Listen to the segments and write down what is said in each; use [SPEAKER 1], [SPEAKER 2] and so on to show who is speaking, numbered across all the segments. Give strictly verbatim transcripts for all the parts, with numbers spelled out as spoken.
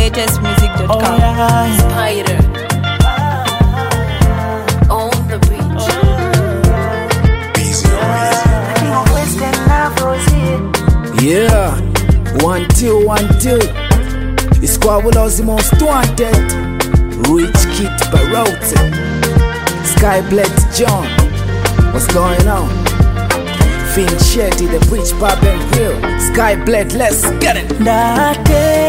[SPEAKER 1] latest music dot com.
[SPEAKER 2] Oh, yeah.
[SPEAKER 1] Spider on the beach.
[SPEAKER 3] Yeah, one two one two. It's Squabulo's most wanted. Rich Kid Barote, Skyblade John. What's going on? Fin Shetty, the Bridge Pub and Grill. Skyblade, let's get it.
[SPEAKER 2] Ndate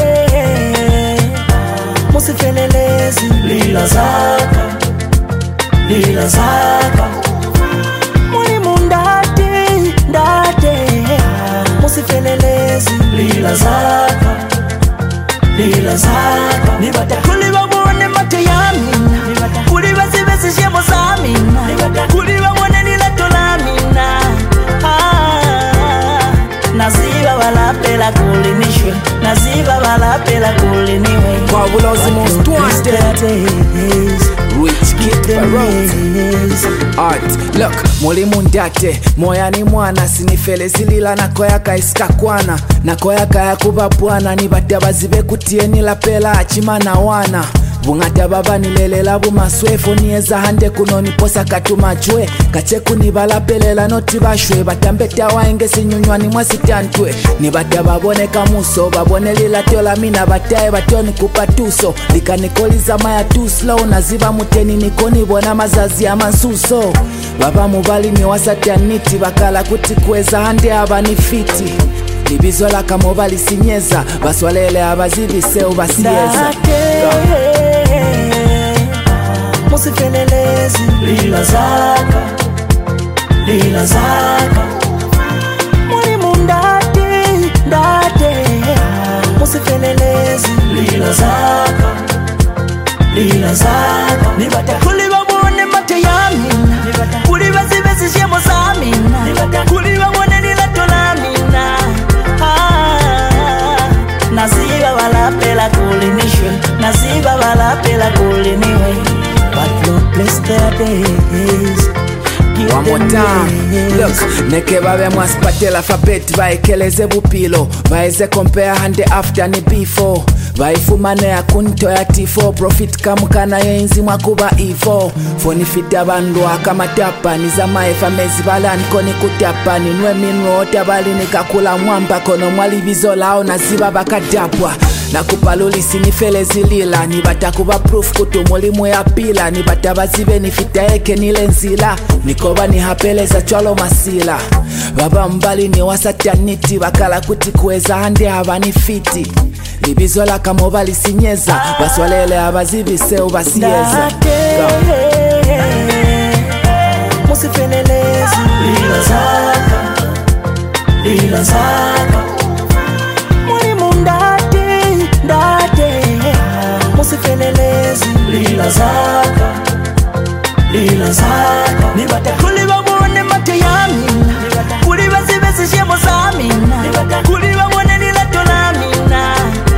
[SPEAKER 2] musifelelezi lila zaka lila zaka muni mundate ndate musifelelezi lila zaka lila zaka nibata kuliba mwone mate yamina kuliba zibesi shemo zamina kuliba mwone nilatolamina naziba balapela kulinishwe naziba balapela kuliniwe
[SPEAKER 3] Squabulo's most wanted. Rich Kid Barote. Art, look, mulimu ndate moya ni mwana sinifele zilila nakoya kaisika kwana nakoya kaya kuba bwana nibata bazibe kutie nilapela achimana wana bungata baba nilelela bumaswefo nieza hande kuno niposa katumachwe kacheku nibalapelela noti bashwe batambeta waenge sinyunywani mwasitantwe nibata babone kamuso babone lila tola mina batae batoni kupatuso likanikoliza maya too slow naziba muteni nikoni bona mazazi ya mansuso baba mubali ni wasataniti bakala kuti kweza hande abanifiti libizo la kamobali sinyeza baswalele abazibiseu basieza
[SPEAKER 2] musifelelezi lila zaka lila zaka muni mundate ndate musifelelezi lila zaka lila zaka nibata kuliba mwone mate yamina kuliba zibesi shemo zamina kuliba mwone nilatolamina naziba balapela kulinishwe naziba balapela kuliniwe but Lord bless their days. Give
[SPEAKER 3] One more time, look, neke babe mwaspate l'alphabet baekeleze bupilo baeze compare hande after ni before baifumane ya kunto ya tifo profit kamukana yenzi mwakuba ivo foni fita bandu akamatapa nizama efamezi balani koni kutapa ninwe minro otabali nikakula mwamba kono mwali bizolao naziba bakadapwa nakupaluli sinifele zilila nibata kuba proof kutu mulimu ya pila nibata bazibe nifita eke nile nzila nikoba ni hapeleza chwalo masila baba mbali ni wasataniti bakala kuti kweza hande abanifiti libizo la kamobali sinyeza baswalele abazibiseu basieza
[SPEAKER 2] musifelelezi lila zaka lila zaka muni mundate ndate musifelelezi lila zaka lila zaka nibata kuliba mwone mate yamina kuliba zibesi shemo zamina kuliba mwone nilatolamina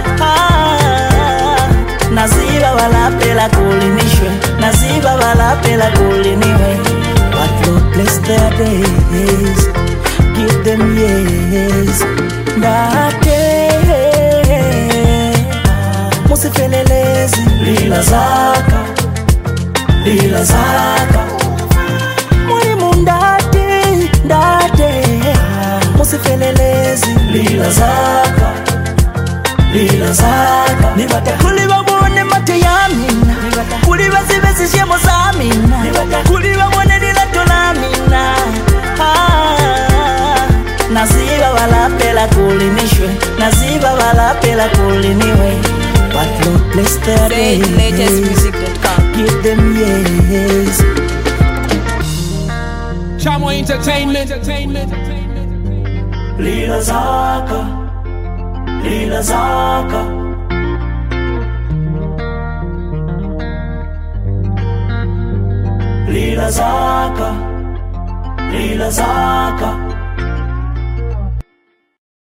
[SPEAKER 2] naziba balapela kulinishwe naziba balapela kuliniwe but Lord bless their days give them years ndate musifelelezi lila zaka lila zaka muni mundate ndate musifelelezi lila zaka lila zaka nibata kuliba mwone mate yamina kuliba zibesi shemo zamina kuliba mwone nilatolamina naziba balapela kulinishwe naziba balapela kuliniwe but Lord bless their
[SPEAKER 1] Say latest
[SPEAKER 2] days.
[SPEAKER 1] music dot com.
[SPEAKER 2] Give them years.
[SPEAKER 4] Chamo Entertainment.
[SPEAKER 2] Lila zaka lila zaka lila zaka lila zaka